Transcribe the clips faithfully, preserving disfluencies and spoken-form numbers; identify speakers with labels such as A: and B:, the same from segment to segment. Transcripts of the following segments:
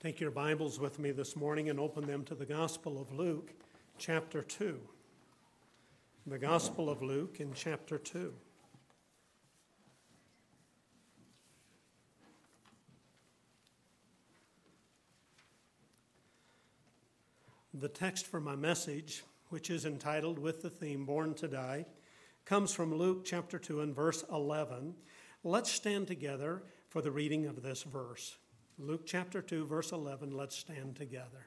A: Take your Bibles with me this morning and open them to the Gospel of Luke, chapter two. The Gospel of Luke in chapter two. The text for my message, which is entitled with the theme, Born to Die, comes from Luke chapter two and verse eleven. Let's stand together for the reading of this verse. Luke chapter two, verse eleven, let's stand together.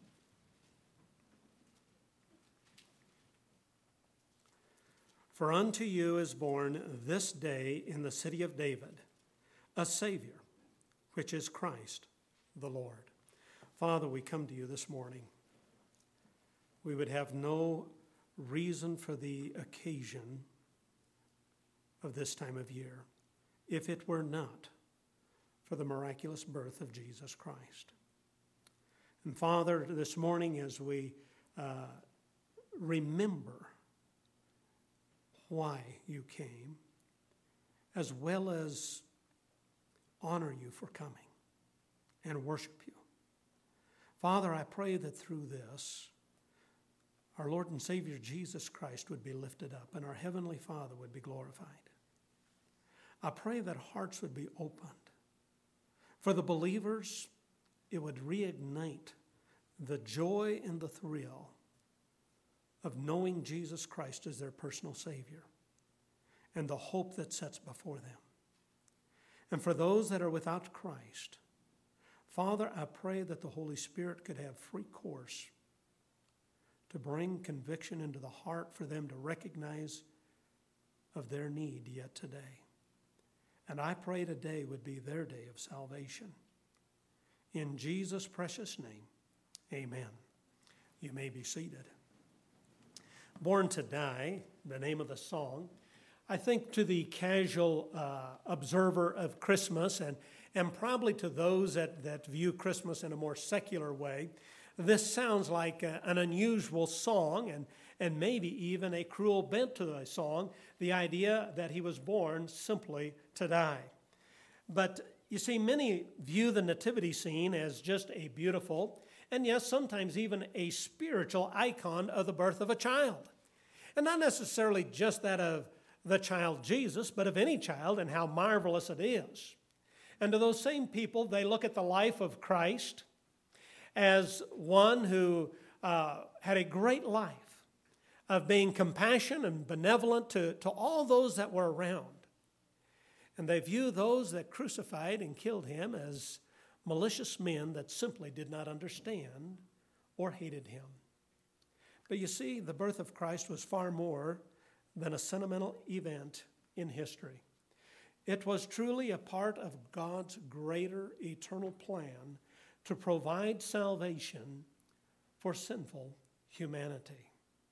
A: For unto you is born this day in the city of David a Savior, which is Christ the Lord. Father, we come to you this morning. We would have no reason for the occasion of this time of year if it were not for the miraculous birth of Jesus Christ. And Father, this morning as we uh, remember why you came, as well as honor you for coming and worship you. Father, I pray that through this, our Lord and Savior Jesus Christ would be lifted up and our Heavenly Father would be glorified. I pray that hearts would be opened. For the believers, it would reignite the joy and the thrill of knowing Jesus Christ as their personal Savior and the hope that sets before them. And for those that are without Christ, Father, I pray that the Holy Spirit could have free course to bring conviction into the heart for them to recognize of their need yet today. And I pray today would be their day of salvation. In Jesus' precious name, amen. You may be seated. Born to Die, the name of the song. I think to the casual uh, observer of Christmas, and, and probably to those that, that view Christmas in a more secular way, this sounds like a, an unusual song and, and maybe even a cruel bent to the song, the idea that he was born simply to die. But you see, many view the nativity scene as just a beautiful and yes, sometimes even a spiritual icon of the birth of a child. And not necessarily just that of the child Jesus, but of any child and how marvelous it is. And to those same people, they look at the life of Christ as one who uh, had a great life of being compassionate and benevolent to, to all those that were around. And they view those that crucified and killed him as malicious men that simply did not understand or hated him. But you see, the birth of Christ was far more than a sentimental event in history. It was truly a part of God's greater eternal plan to provide salvation for sinful humanity.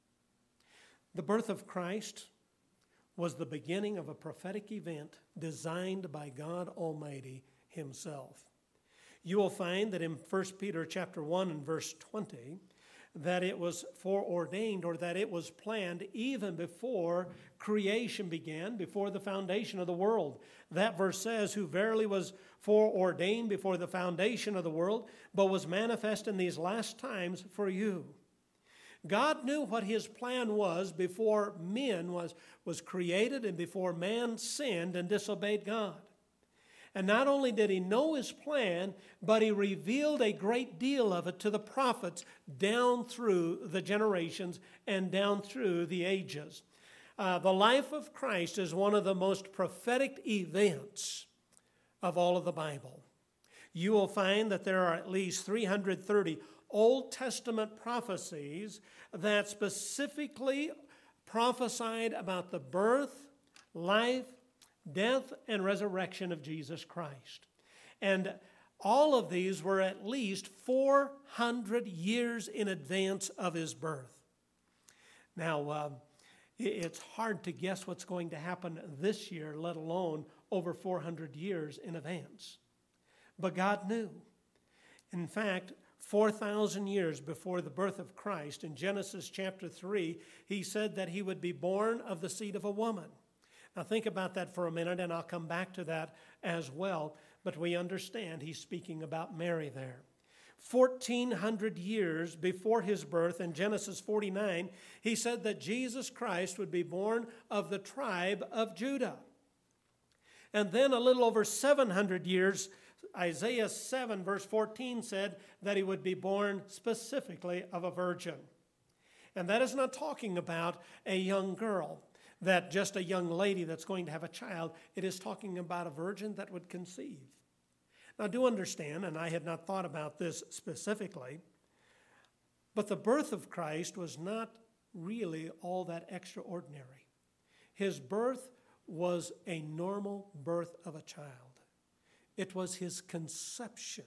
A: The birth of Christ was the beginning of a prophetic event designed by God Almighty himself. You will find that in First Peter chapter one and verse twenty, that it was foreordained, or that it was planned even before creation began, before the foundation of the world. That verse says, who verily was foreordained before the foundation of the world, but was manifest in these last times for you. God knew what his plan was before men was, was created and before man sinned and disobeyed God. And not only did he know his plan, but he revealed a great deal of it to the prophets down through the generations and down through the ages. Uh, the life of Christ is one of the most prophetic events of all of the Bible. You will find that there are at least three hundred thirty Old Testament prophecies that specifically prophesied about the birth, life, death, and resurrection of Jesus Christ. And all of these were at least four hundred years in advance of his birth. Now, uh, it's hard to guess what's going to happen this year, let alone over four hundred years in advance. But God knew. In fact, four thousand years before the birth of Christ, in Genesis chapter three, he said that he would be born of the seed of a woman. Now think about that for a minute, and I'll come back to that as well. But we understand he's speaking about Mary there. fourteen hundred years before his birth in Genesis forty-nine, he said that Jesus Christ would be born of the tribe of Judah. And then a little over seven hundred years, Isaiah seven verse fourteen said that he would be born specifically of a virgin. And that is not talking about a young girl, that just a young lady that's going to have a child. It is talking about a virgin that would conceive. Now, do understand, and I had not thought about this specifically, but the birth of Christ was not really all that extraordinary. His birth was a normal birth of a child. It was his conception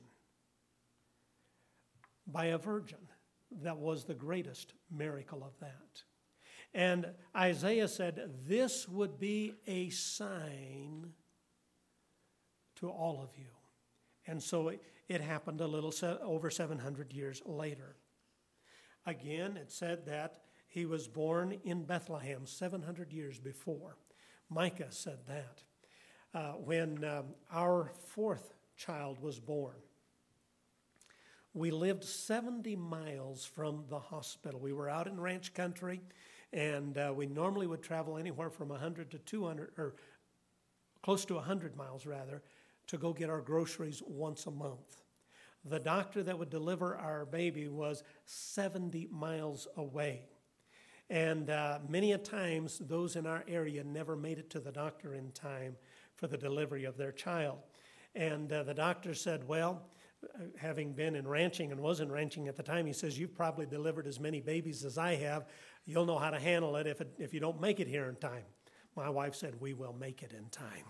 A: by a virgin that was the greatest miracle of that. And Isaiah said this would be a sign to all of you. And so it, it happened a little se- over seven hundred years later. Again, it said that he was born in Bethlehem seven hundred years before. Micah said that. Uh, when um, our fourth child was born, we lived seventy miles from the hospital. We were out in ranch country, and uh, we normally would travel anywhere from one hundred to two hundred, or close to one hundred miles rather, to go get our groceries once a month. The doctor that would deliver our baby was seventy miles away. And uh, many a times, those in our area never made it to the doctor in time for the delivery of their child. And uh, the doctor said, well, having been in ranching and was in ranching at the time, he says, you've probably delivered as many babies as I have. You'll know how to handle it if, it, if you don't make it here in time. My wife said, we will make it in time.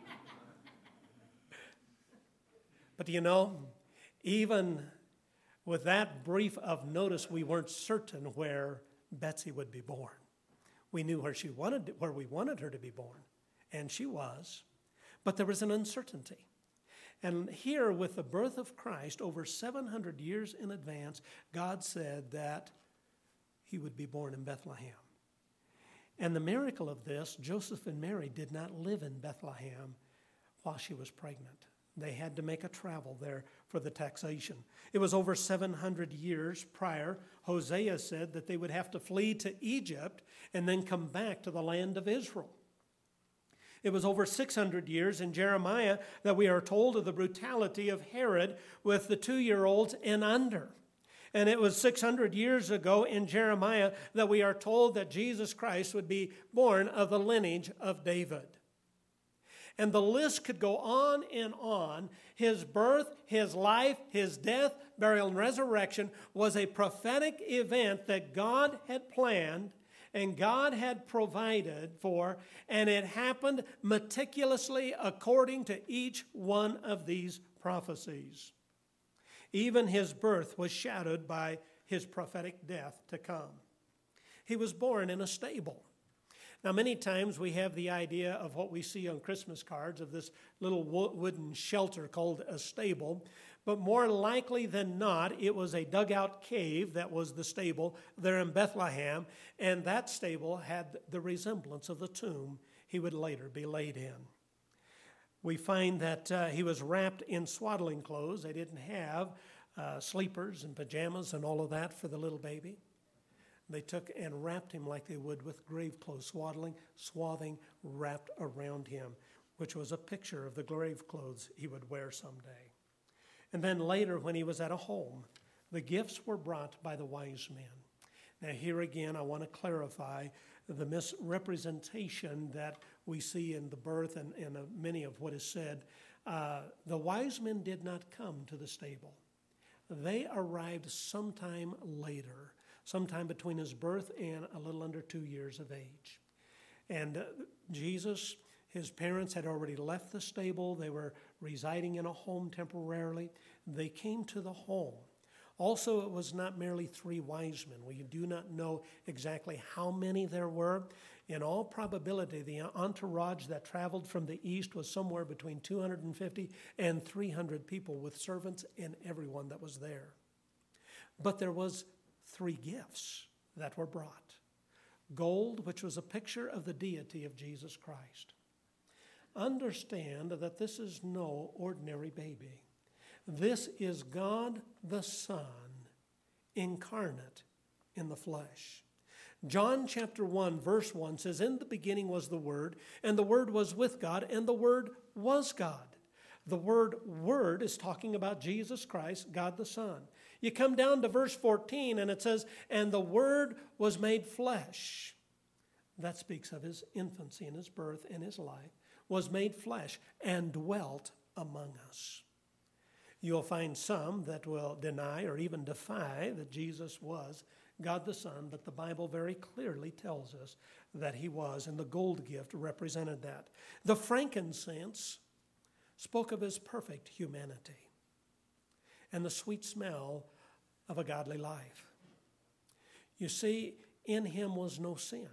A: But you know, even with that brief of notice, we weren't certain where Betsy would be born. We knew where she wanted, where we wanted her to be born, and she was, but there was an uncertainty. And here, with the birth of Christ, over seven hundred years in advance, God said that he would be born in Bethlehem. And the miracle of this, Joseph and Mary did not live in Bethlehem while she was pregnant. They had to make a travel there for the taxation. It was over seven hundred years prior. Hosea said that they would have to flee to Egypt and then come back to the land of Israel. It was over six hundred years in Jeremiah that we are told of the brutality of Herod with the two-year-olds and under. And it was six hundred years ago in Jeremiah that we are told that Jesus Christ would be born of the lineage of David. And the list could go on and on. His birth, his life, his death, burial, and resurrection was a prophetic event that God had planned and God had provided for, and it happened meticulously according to each one of these prophecies. Even his birth was shadowed by his prophetic death to come. He was born in a stable. Now, many times we have the idea of what we see on Christmas cards of this little wooden shelter called a stable, but more likely than not, it was a dugout cave that was the stable there in Bethlehem, and that stable had the resemblance of the tomb he would later be laid in. We find that uh, he was wrapped in swaddling clothes. They didn't have uh, sleepers and pajamas and all of that for the little baby. They took and wrapped him like they would with grave clothes, swaddling, swathing, wrapped around him, which was a picture of the grave clothes he would wear someday. And then later, when he was at a home, the gifts were brought by the wise men. Now, here again, I want to clarify the misrepresentation that we see in the birth and, and uh, many of what is said. Uh, the wise men did not come to the stable. They arrived sometime later, sometime between his birth and a little under two years of age. And uh, Jesus, his parents had already left the stable. They were residing in a home temporarily. They came to the home. Also, it was not merely three wise men. We do not know exactly how many there were. In all probability, the entourage that traveled from the east was somewhere between two hundred fifty and three hundred people with servants and everyone that was there. But there was three gifts that were brought. Gold, which was a picture of the deity of Jesus Christ. Understand that this is no ordinary baby. This is God the Son incarnate in the flesh. John chapter one verse one says, "In the beginning was the Word, and the Word was with God, and the Word was God." The word Word is talking about Jesus Christ, God the Son. You come down to verse fourteen and it says, "And the Word was made flesh." That speaks of his infancy and his birth and his life. Was made flesh and dwelt among us. You'll find some that will deny or even defy that Jesus was God the Son, but the Bible very clearly tells us that he was, and the gold gift represented that. The frankincense spoke of his perfect humanity and the sweet smell of a godly life. You see, in him was no sin.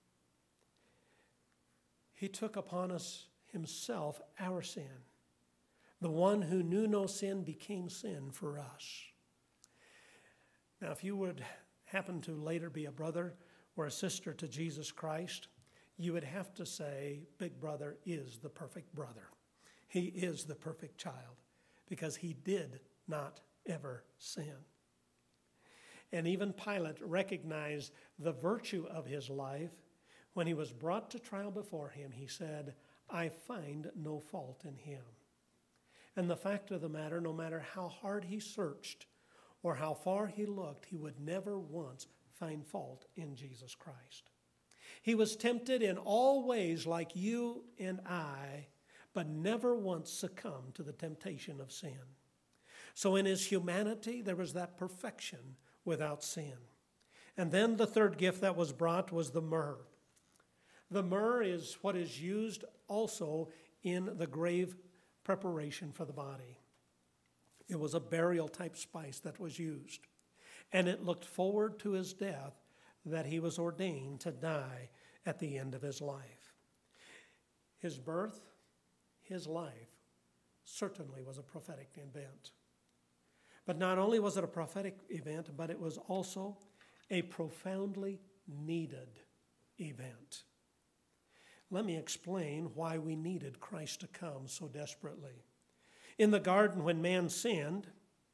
A: He took upon us himself our sin. The one who knew no sin became sin for us. Now, if you would happen to later be a brother or a sister to Jesus Christ, you would have to say, Big Brother is the perfect brother. He is the perfect child because he did not ever sin. And even Pilate recognized the virtue of his life. When he was brought to trial before him, he said, "I find no fault in him." And the fact of the matter, no matter how hard he searched or how far he looked, he would never once find fault in Jesus Christ. He was tempted in all ways like you and I, but never once succumbed to the temptation of sin. So in his humanity, there was that perfection without sin. And then the third gift that was brought was the myrrh. The myrrh is what is used also in the grave preparation for the body. It was a burial type spice that was used. And it looked forward to his death, that he was ordained to die at the end of his life. His birth, his life, certainly was a prophetic event. But not only was it a prophetic event, but it was also a profoundly needed event. Let me explain why we needed Christ to come so desperately. In the garden, when man sinned,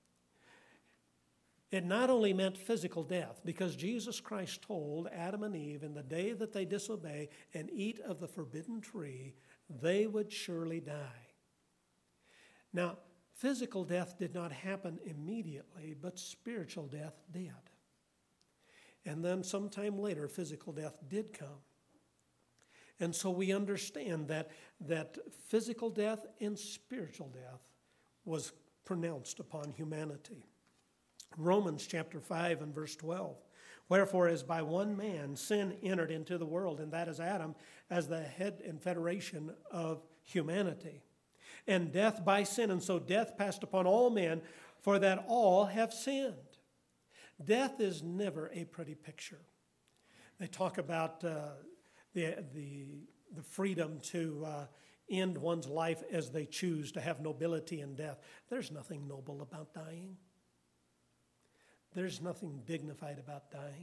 A: it not only meant physical death, because Jesus Christ told Adam and Eve in the day that they disobey and eat of the forbidden tree, they would surely die. Now, physical death did not happen immediately, but spiritual death did. And then sometime later, physical death did come. And so we understand that, that physical death and spiritual death was pronounced upon humanity. Romans chapter five and verse twelve. Wherefore, as by one man sin entered into the world, and that is Adam, as the head and federation of humanity. And death by sin, and so death passed upon all men, for that all have sinned. Death is never a pretty picture. They talk about uh, the, the, the freedom to uh, end one's life as they choose, to have nobility in death. There's nothing noble about dying. There's nothing dignified about dying.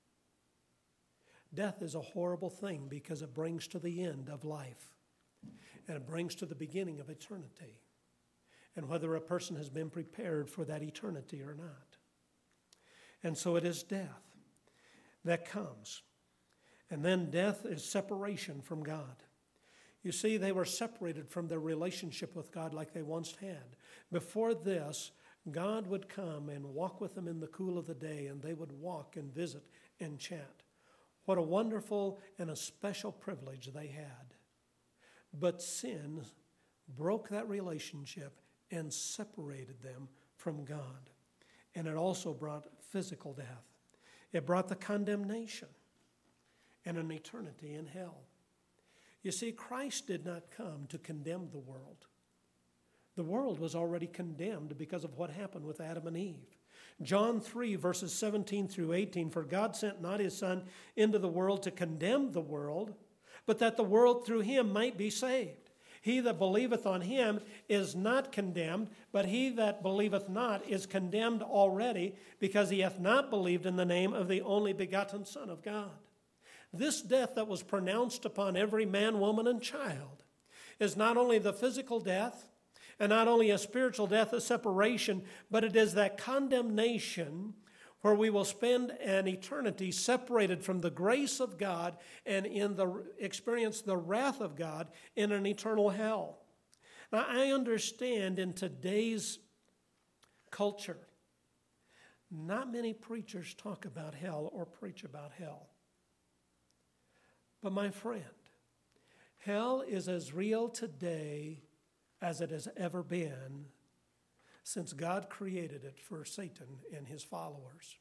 A: Death is a horrible thing because it brings to the end of life, and it brings to the beginning of eternity, and whether a person has been prepared for that eternity or not. And so it is death that comes. And then death is separation from God. You see, they were separated from their relationship with God like they once had. Before this, God would come and walk with them in the cool of the day, and they would walk and visit and chat. What a wonderful and a special privilege they had. But sin broke that relationship and separated them from God. And it also brought physical death. It brought the condemnation and an eternity in hell. You see, Christ did not come to condemn the world. The world was already condemned because of what happened with Adam and Eve. John three, verses seventeen through eighteen, for God sent not his Son into the world to condemn the world, but that the world through him might be saved. He that believeth on him is not condemned, but he that believeth not is condemned already, because he hath not believed in the name of the only begotten Son of God. This death that was pronounced upon every man, woman, and child is not only the physical death, And not only a spiritual death, a separation, but it is that condemnation where we will spend an eternity separated from the grace of God and in the experience the wrath of God in an eternal hell. Now, I understand in today's culture, not many preachers talk about hell or preach about hell. But my friend, hell is as real today as it has ever been since God created it for Satan and his followers.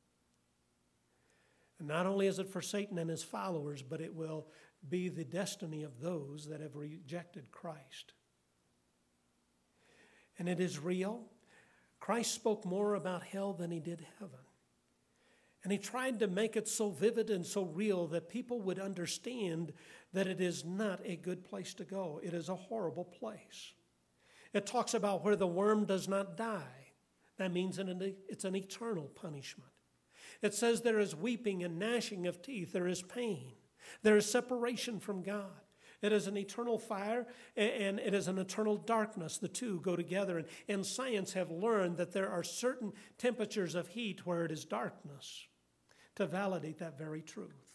A: And not only is it for Satan and his followers, but it will be the destiny of those that have rejected Christ. And it is real. Christ spoke more about hell than he did heaven. And he tried to make it so vivid and so real that people would understand that it is not a good place to go. It is a horrible place. It talks about where the worm does not die. That means it's an eternal punishment. It says there is weeping and gnashing of teeth. There is pain. There is separation from God. It is an eternal fire and it is an eternal darkness. The two go together. And, and science have learned that there are certain temperatures of heat where it is darkness to validate that very truth.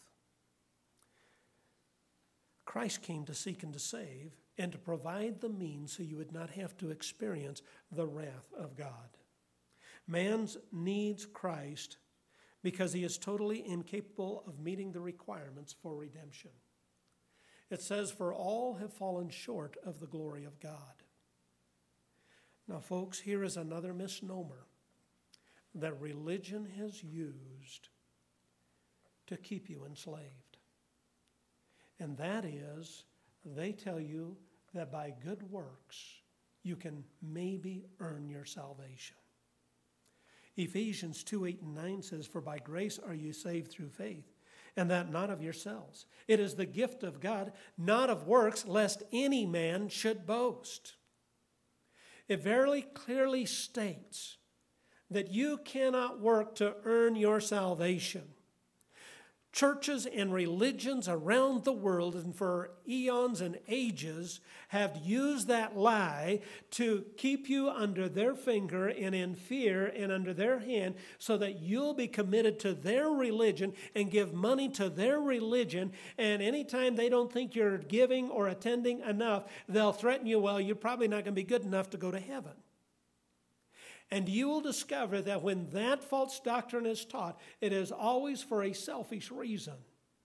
A: Christ came to seek and to save and to provide the means so you would not have to experience the wrath of God. Man needs Christ because he is totally incapable of meeting the requirements for redemption. It says, for all have fallen short of the glory of God. Now, folks, here is another misnomer that religion has used to keep you enslaved. And that is, they tell you that by good works, you can maybe earn your salvation. Ephesians two, eight, and nine says, for by grace are you saved through faith, and that not of yourselves. It is the gift of God, not of works, lest any man should boast. It very clearly states that you cannot work to earn your salvation. Churches and religions around the world and for eons and ages have used that lie to keep you under their finger and in fear and under their hand so that you'll be committed to their religion and give money to their religion. And anytime they don't think you're giving or attending enough, they'll threaten you, well, you're probably not going to be good enough to go to heaven. And you will discover that when that false doctrine is taught, it is always for a selfish reason.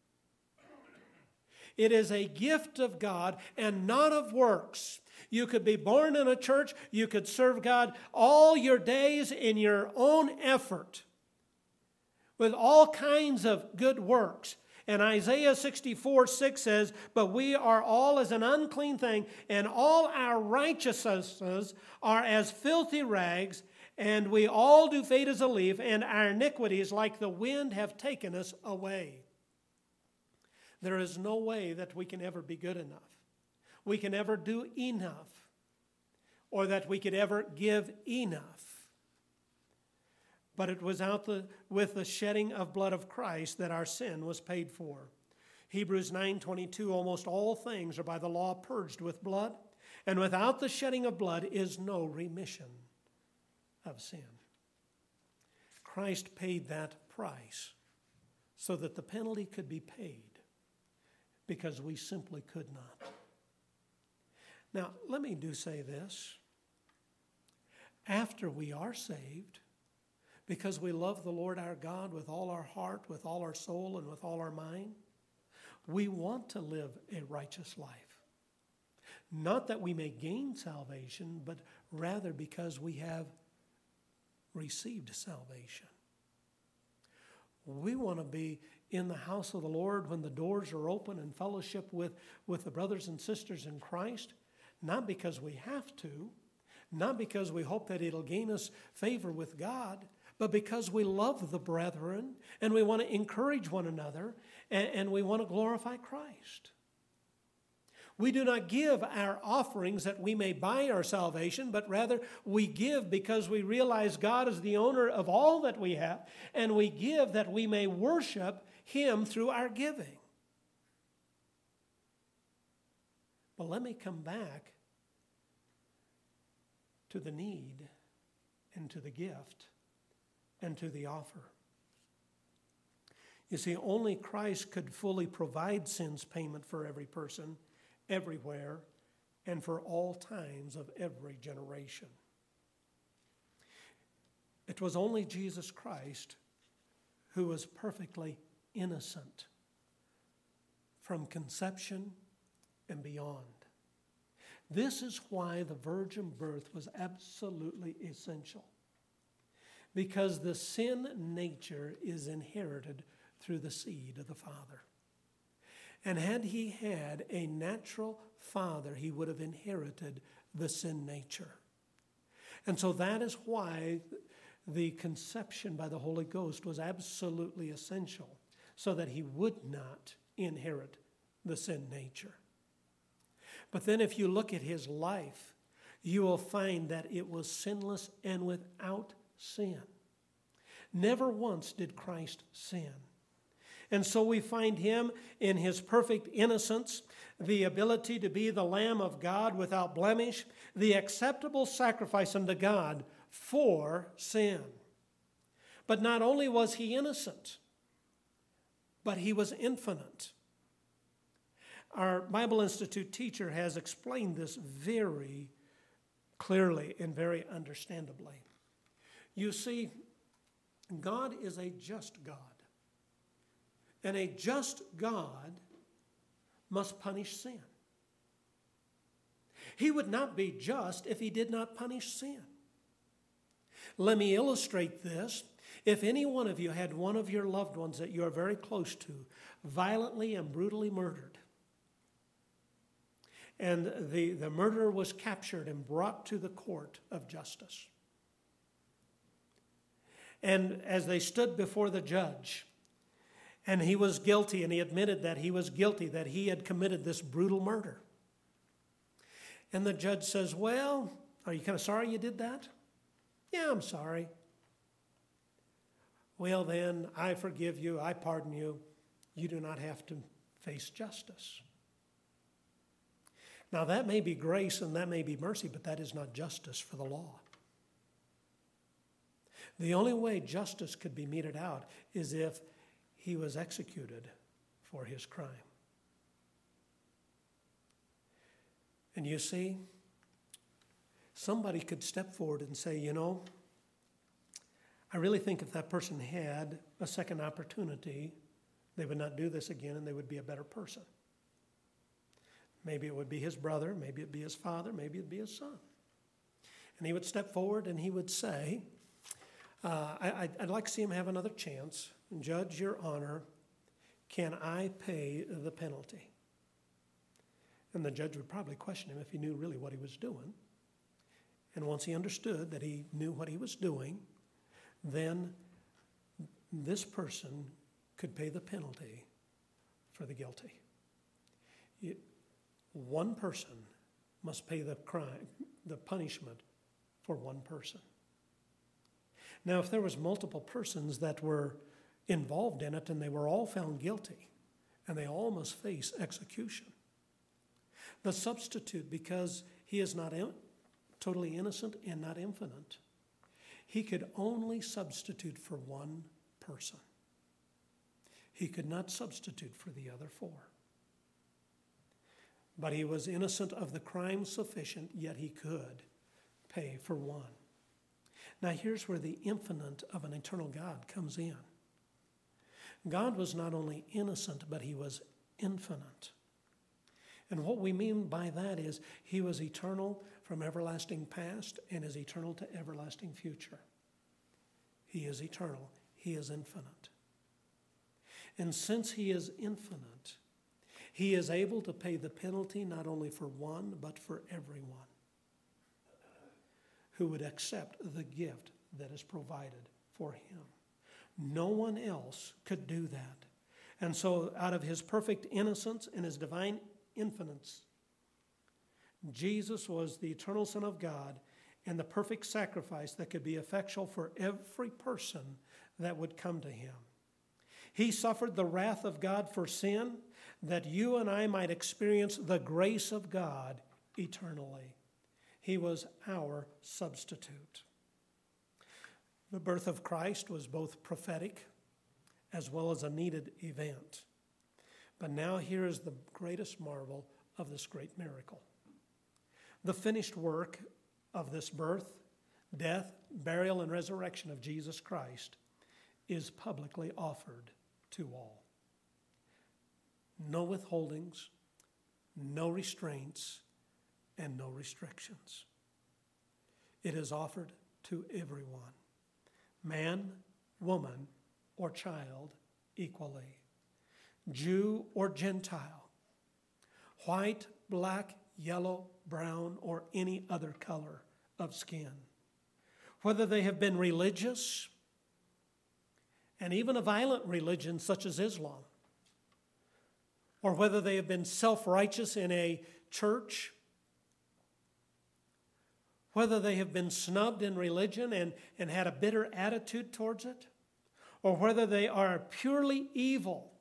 A: It is a gift of God and not of works. You could be born in a church. You could serve God all your days in your own effort with all kinds of good works. And Isaiah sixty-four, six says, but we are all as an unclean thing, and all our righteousnesses are as filthy rags, and we all do fade as a leaf, and our iniquities like the wind have taken us away. There is no way that we can ever be good enough. We can ever do enough, or that we could ever give enough. But it was out the, with the shedding of blood of Christ that our sin was paid for. Hebrews nine twenty-two, almost all things are by the law purged with blood, and without the shedding of blood is no remission of sin. Christ paid that price so that the penalty could be paid because we simply could not. Now, let me do say this. After we are saved, because we love the Lord our God with all our heart, with all our soul, and with all our mind, we want to live a righteous life. Not that we may gain salvation, but rather because we have received salvation. We want to be in the house of the Lord when the doors are open and fellowship with, with the brothers and sisters in Christ, not because we have to, not because we hope that it'll gain us favor with God, but because we love the brethren and we want to encourage one another and, and we want to glorify Christ. We do not give our offerings that we may buy our salvation, but rather we give because we realize God is the owner of all that we have, and we give that we may worship Him through our giving. But let me come back to the need and to the gift and to the offer. You see, only Christ could fully provide sin's payment for every person, everywhere, and for all times of every generation. It was only Jesus Christ who was perfectly innocent from conception and beyond. This is why the virgin birth was absolutely essential, because the sin nature is inherited through the seed of the Father. And had he had a natural father, he would have inherited the sin nature. And so that is why the conception by the Holy Ghost was absolutely essential, so that he would not inherit the sin nature. But then if you look at his life, you will find that it was sinless and without sin. Never once did Christ sin. And so we find him in his perfect innocence, the ability to be the Lamb of God without blemish, the acceptable sacrifice unto God for sin. But not only was he innocent, but he was infinite. Our Bible Institute teacher has explained this very clearly and very understandably. You see, God is a just God. And a just God must punish sin. He would not be just if he did not punish sin. Let me illustrate this. If any one of you had one of your loved ones that you are very close to violently and brutally murdered, and the, the murderer was captured and brought to the court of justice, and as they stood before the judge, and he was guilty, and he admitted that he was guilty, that he had committed this brutal murder. And the judge says, well, are you kind of sorry you did that? Yeah, I'm sorry. Well, then, I forgive you, I pardon you. You do not have to face justice. Now, that may be grace and that may be mercy, but that is not justice for the law. The only way justice could be meted out is if he was executed for his crime. And you see, somebody could step forward and say, you know, I really think if that person had a second opportunity, they would not do this again and they would be a better person. Maybe it would be his brother, maybe it'd be his father, maybe it'd be his son. And he would step forward and he would say, uh, I, I'd like to see him have another chance. Judge, your honor, can I pay the penalty? And the judge would probably question him if he knew really what he was doing. And once he understood that he knew what he was doing, then this person could pay the penalty for the guilty. You, one person must pay the crime, the punishment for one person. Now, if there was multiple persons that were involved in it and they were all found guilty and they all must face execution, the substitute, because he is not in, totally innocent and not infinite, he could only substitute for one person. He could not substitute for the other four. But he was innocent of the crime sufficient, yet he could pay for one. Now here's where the infinite of an eternal God comes in. God was not only innocent, but he was infinite. And what we mean by that is he was eternal from everlasting past and is eternal to everlasting future. He is eternal. He is infinite. And since he is infinite, he is able to pay the penalty not only for one, but for everyone who would accept the gift that is provided for him. No one else could do that. And so out of his perfect innocence and his divine infinite, Jesus was the eternal Son of God and the perfect sacrifice that could be effectual for every person that would come to him. He suffered the wrath of God for sin, that you and I might experience the grace of God eternally. He was our substitute. The birth of Christ was both prophetic as well as a needed event. But now here is the greatest marvel of this great miracle. The finished work of this birth, death, burial, and resurrection of Jesus Christ is publicly offered to all. No withholdings, no restraints, and no restrictions. It is offered to everyone, man, woman, or child equally, Jew or Gentile, white, black, yellow, brown, or any other color of skin. Whether they have been religious, and even a violent religion such as Islam, or whether they have been self-righteous in a church, whether they have been snubbed in religion and, and had a bitter attitude towards it, or whether they are purely evil.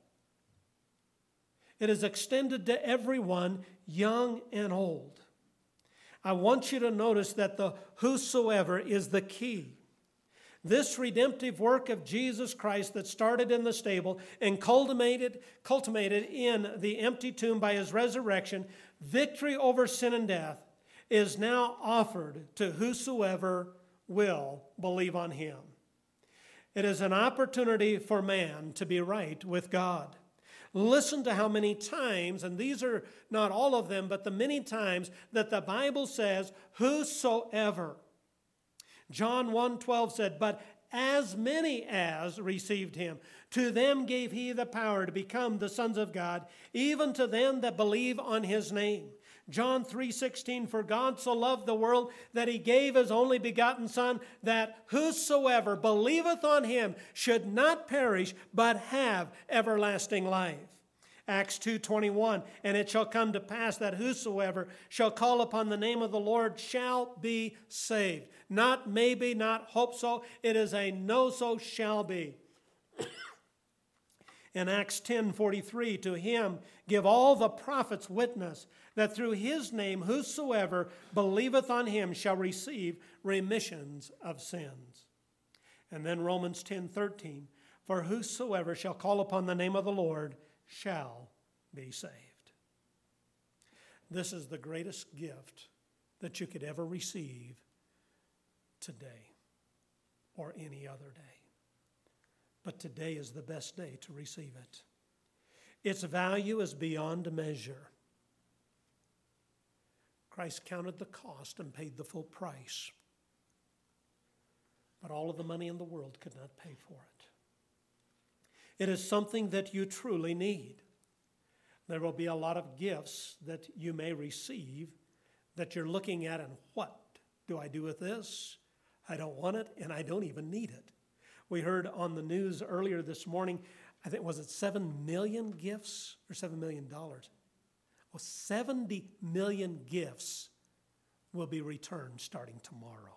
A: It is extended to everyone, young and old. I want you to notice that the whosoever is the key. This redemptive work of Jesus Christ that started in the stable and culminated, culminated in the empty tomb by his resurrection, victory over sin and death, is now offered to whosoever will believe on him. It is an opportunity for man to be right with God. Listen to how many times, and these are not all of them, but the many times that the Bible says, whosoever. John one twelve said, but as many as received him, to them gave he the power to become the sons of God, even to them that believe on his name. John three sixteen, for God so loved the world that he gave his only begotten Son, that whosoever believeth on him should not perish, but have everlasting life. Acts two twenty-one, and it shall come to pass that whosoever shall call upon the name of the Lord shall be saved. Not maybe, not hope so. It is a no so shall be. In Acts ten forty-three, to him give all the prophets witness that through his name whosoever believeth on him shall receive remissions of sins. And then Romans ten thirteen, for whosoever shall call upon the name of the Lord shall be saved. This is the greatest gift that you could ever receive today or any other day. But today is the best day to receive it. Its value is beyond measure. Christ counted the cost and paid the full price. But all of the money in the world could not pay for it. It is something that you truly need. There will be a lot of gifts that you may receive that you're looking at and what do I do with this? I don't want it and I don't even need it. We heard on the news earlier this morning, I think, was it seven million gifts or seven million dollars? Well, seventy million gifts will be returned starting tomorrow.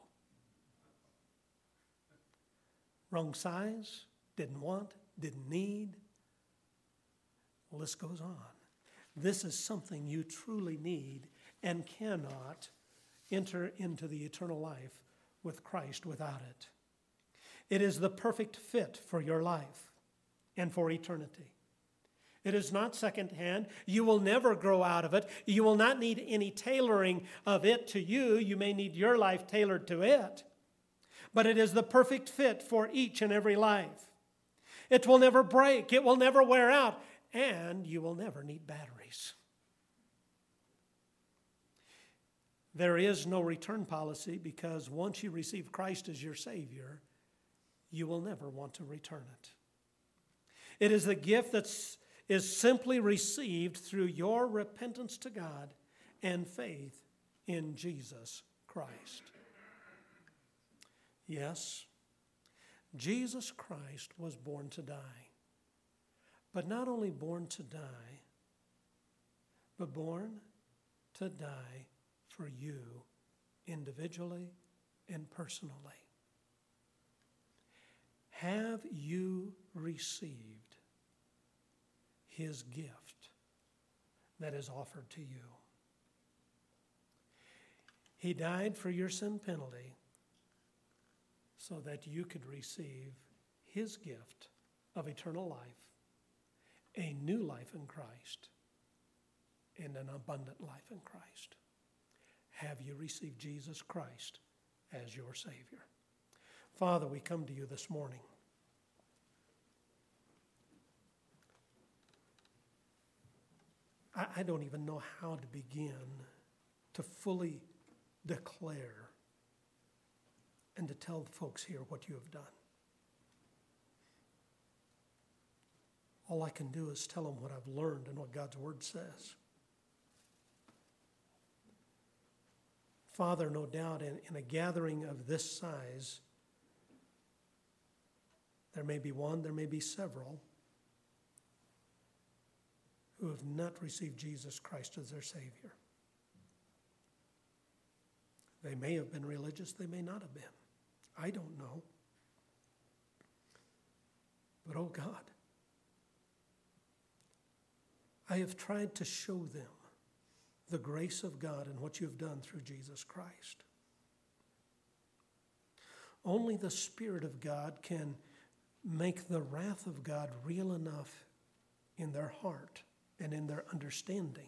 A: Wrong size, didn't want, didn't need. The list goes on. This is something you truly need and cannot enter into the eternal life with Christ without it. It is the perfect fit for your life and for eternity. It is not secondhand. You will never grow out of it. You will not need any tailoring of it to you. You may need your life tailored to it. But it is the perfect fit for each and every life. It will never break. It will never wear out. And you will never need batteries. There is no return policy because once you receive Christ as your Savior, you will never want to return it. It is the gift that is simply received through your repentance to God and faith in Jesus Christ. Yes, Jesus Christ was born to die. But not only born to die, but born to die for you individually and personally. Have you received his gift that is offered to you? He died for your sin penalty so that you could receive his gift of eternal life, a new life in Christ, and an abundant life in Christ. Have you received Jesus Christ as your Savior? Father, we come to you this morning. I, I don't even know how to begin to fully declare and to tell the folks here what you have done. All I can do is tell them what I've learned and what God's Word says. Father, no doubt in, in a gathering of this size, there may be one, there may be several, who have not received Jesus Christ as their Savior. They may have been religious, they may not have been. I don't know. But oh God, I have tried to show them the grace of God and what you've done through Jesus Christ. Only the Spirit of God can make the wrath of God real enough in their heart and in their understanding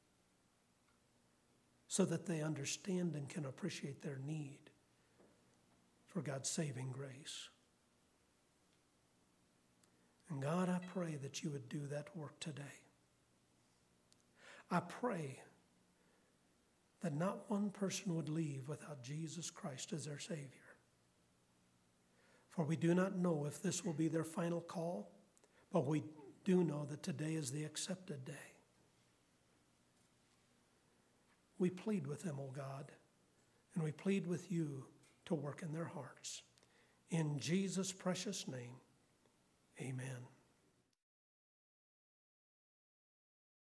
A: so that they understand and can appreciate their need for God's saving grace. And God, I pray that you would do that work today. I pray that not one person would leave without Jesus Christ as their Savior. For we do not know if this will be their final call, but we do know that today is the accepted day. We plead with them, O God, and we plead with you to work in their hearts. In Jesus' precious name, amen.